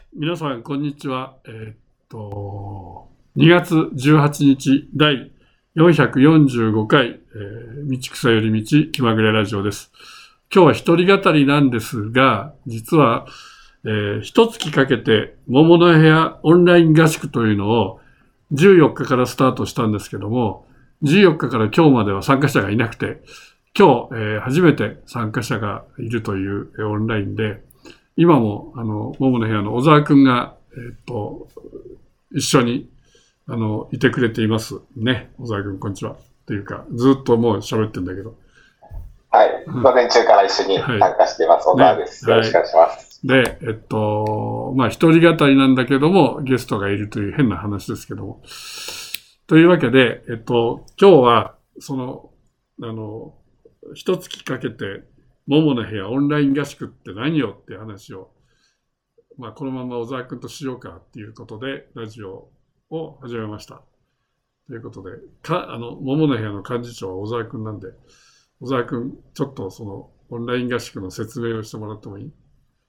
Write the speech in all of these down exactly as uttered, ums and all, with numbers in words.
皆さん、こんにちは。えーっと、にがつじゅうはちにち、だいよんひゃくよんじゅうごかい、えー、道草より道気まぐれラジオです。今日は一人語りなんですが、実は、えー、一月かけて、桃の部屋オンライン合宿というのをじゅうよっかからスタートしたんですけども、じゅうよっかから今日までは参加者がいなくて、今日、えー、初めて参加者がいるという、えー、オンラインで、今も、あの、桃の部屋の小沢くんが、えっと、一緒に、あの、いてくれています。ね。小沢くん、こんにちは。っていうか、ずっともう喋ってんだけど。 はい。午前中から一緒に参加しています。はい、小沢です、ね。よろしくお願いします。 で、えっと、まあ、一人語りなんだけども、ゲストがいるという変な話ですけども。というわけで、えっと、今日は、その、あの、一月かけて、桃の部屋オンライン合宿って何よっていう話を、まあ、このまま小沢くんとしようかっていうことで、ラジオを始めました。ということで、か、あの、桃の部屋の幹事長は小沢くんなんで、小沢くん、ちょっとその、オンライン合宿の説明をしてもらってもいい？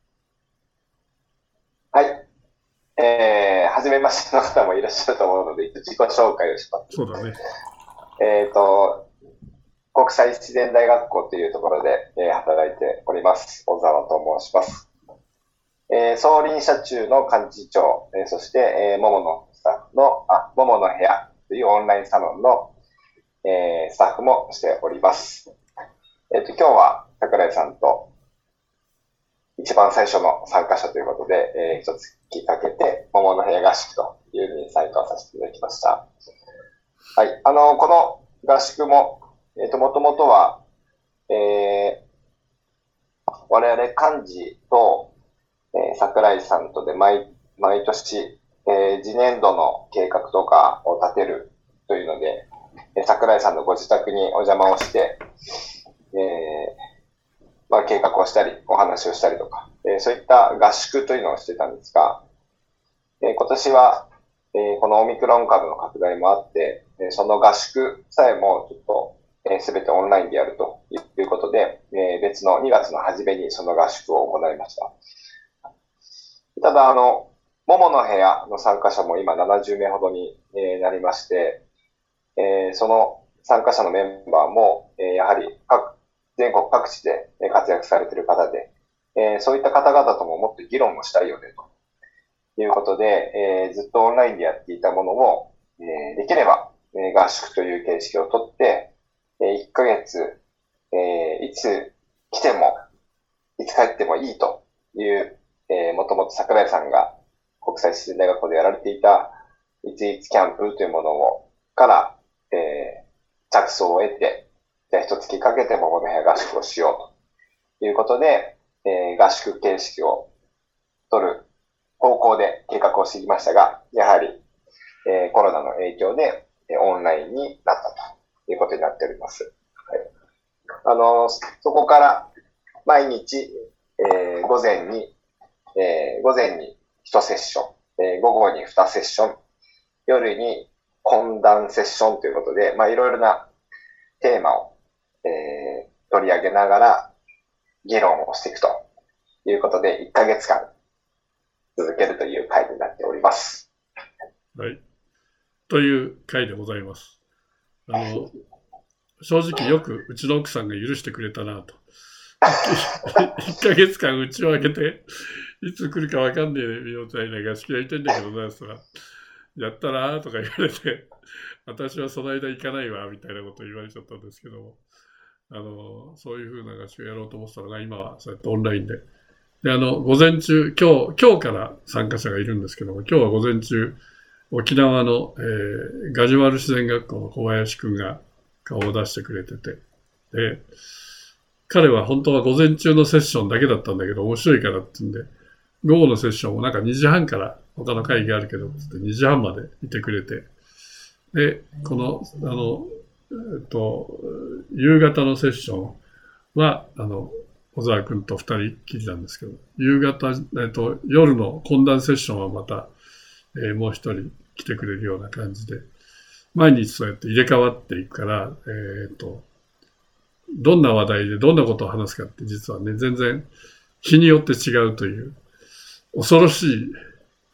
はい。えー、初めましての方もいらっしゃると思うので、自己紹介をします。 そうだね。 えっと、国際自然大学校というところで、えー、働いております。小沢と申します。えー、総林社中の幹事長、えー、そして、えー、桃のスタッフの、あ、桃の部屋というオンラインサロンの、えー、スタッフもしております。えっと、今日は櫻井さんと一番最初の参加者ということで、えー、一月かけて桃の部屋合宿というのに参加させていただきました。はい。あの、この合宿も、えっと、もともとは、えー、我々幹事と、えー、櫻井さんとで毎、毎年、えー、次年度の計画とかを立てるというので、えー、櫻井さんのご自宅にお邪魔をして、えー、まあ、計画をしたり、お話をしたりとか、えー、そういった合宿というのをしてたんですが、えー、今年は、えー、このオミクロン株の拡大もあって、えー、その合宿さえもちょっと、すべてオンラインでやるということで、えー、別のにがつの初めにその合宿を行いました。ただ、あの、桃の部屋の参加者も今ななじゅうめいほどになりまして、えー、その参加者のメンバーも、えー、やはり各全国各地で活躍されている方で、えー、そういった方々とももっと議論をしたいよね、ということで、えー、ずっとオンラインでやっていたものを、えー、できれば、えー、合宿という形式をとって、えー、いっかげつ、えー、いつ来ても、いつ帰ってもいいという、えー、もともと櫻井さんが国際自然大学校でやられていたいついつキャンプというものを、から、えー、着想を得て、じゃあ一月かけて桃の部屋合宿をしようということで、えー、合宿形式を取る方向で計画をしてきましたが、やはり、えー、コロナの影響で、えー、オンラインになったということになっております。はい、あのー、そこから毎日、えー、午前に、えー、午前にいちセッション、えー、午後ににセッション、夜に懇談セッションということで、まあいろいろなテーマを、えー、取り上げながら議論をしていくということで、いっかげつかん続けるという会になっております。 はい。という会でございます。あの、正直よくうちの奥さんが許してくれたなと。いっかげつかんうちを開けて、いつ来るかわかんねえみたいな合宿やりたいんだけどな、とか、やったらとか言われて、私はその間行かないわ、みたいなこと言われちゃったんですけども、あの、そういう風な合宿やろうと思ってたのが、今はそうやってオンラインで。で、あの、午前中、今日、今日から参加者がいるんですけども、今日は午前中、沖縄の、えー、ガジュマル自然学校の小林くんが顔を出してくれてて、で、彼は本当は午前中のセッションだけだったんだけど、面白いからって言うんで、午後のセッションもなんかにじはんから他の会議あるけど、つってにじはんまでいてくれて、で、この、あの、えっと、夕方のセッションは、あの、小沢くんと二人きりなんですけど、夕方、えっと、夜の懇談セッションはまた、えー、もう一人来てくれるような感じで、毎日そうやって入れ替わっていくから、えっと、どんな話題でどんなことを話すかって実はね、全然日によって違うという、恐ろしい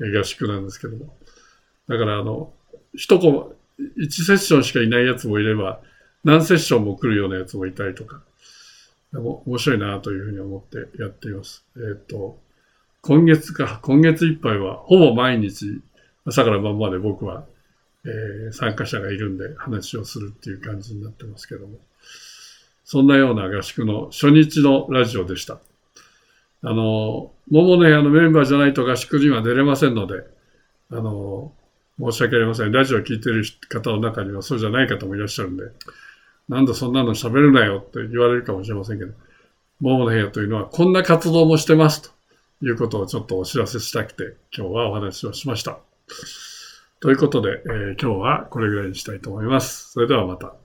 合宿なんですけども。だから、あの、一コマ、いちセッションしかいないやつもいれば、何セッションも来るようなやつもいたりとか、でも面白いなというふうに思ってやっています。えっと、今月か、今月いっぱいは、ほぼ毎日、朝から晩まで僕は、えー、参加者がいるんで話をするっていう感じになってますけども。そんなような合宿の初日のラジオでした。あの、桃の部屋のメンバーじゃないと合宿には出れませんので、あの、申し訳ありません。ラジオを聞いている方の中にはそうじゃない方もいらっしゃるんで、なんだそんなの喋るなよって言われるかもしれませんけど、桃の部屋というのはこんな活動もしてますということをちょっとお知らせしたくて今日はお話をしました。ということで、えー、今日はこれぐらいにしたいと思います。それではまた。